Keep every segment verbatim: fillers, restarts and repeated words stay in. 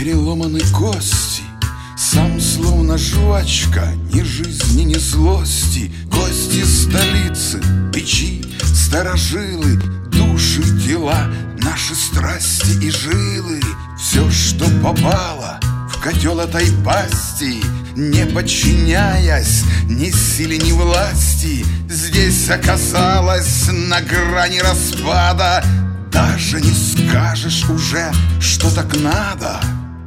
переломаны кости, сам словно жвачка, ни жизни, ни злости. Гости столицы, печи, старожилы, души, тела, наши страсти и жилы. Все, что попало в котел этой пасти, не подчиняясь ни силе, ни власти, здесь оказалось на грани распада. Даже не скажешь уже, что так надо.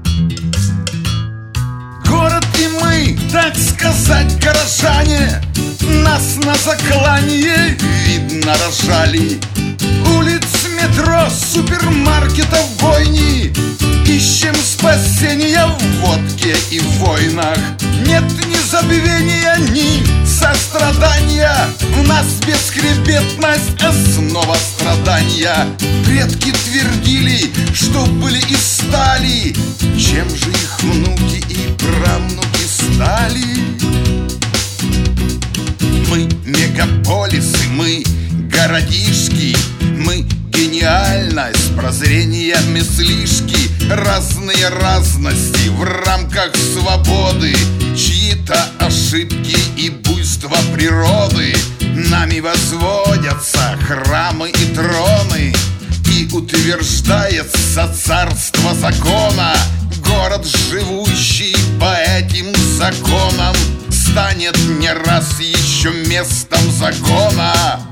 Город и мы, так сказать, горожане, нас на заклание, видно, рожали. Улиц, метро, супермаркетов, бойни, ищем спасения в водке и в войнах. Нет ни забвения, ни сострадания, в нас бесхребетность, основа страдания. Предки твердили, что были и стали, чем же их внуки и правнуки стали? Мы мегаполисы, мы городишки, мы гениальность, прозрение, мыслишки, разные разности в рамках свободы, чьи-то ошибки и буйства природы. Нами возводятся храмы и троны, и утверждается царство закона. Город, живущий по этим законам, станет не раз еще местом загона.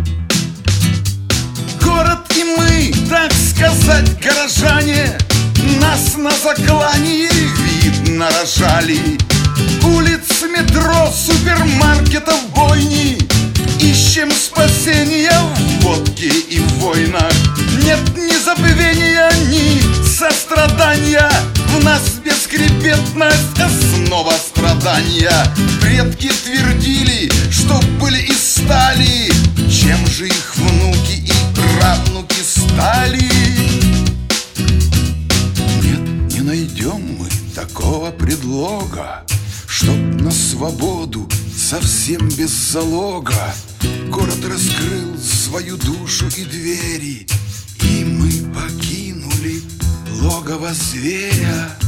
Город и мы, так сказать, горожане, нас на заклании, видно, рожали. Улиц, метро, супермаркетов, бойни, ищем спасения в водке и в войнах. Нет ни забвения, ни сострадания, в нас бесхребетность, основа страдания. Предки твердили, что были и стали, чем же их внуки и правнуки стали? Нет, не найдем мы такого предлога, чтоб на свободу совсем без залога город раскрыл свою душу и двери, и мы покинули логово зверя.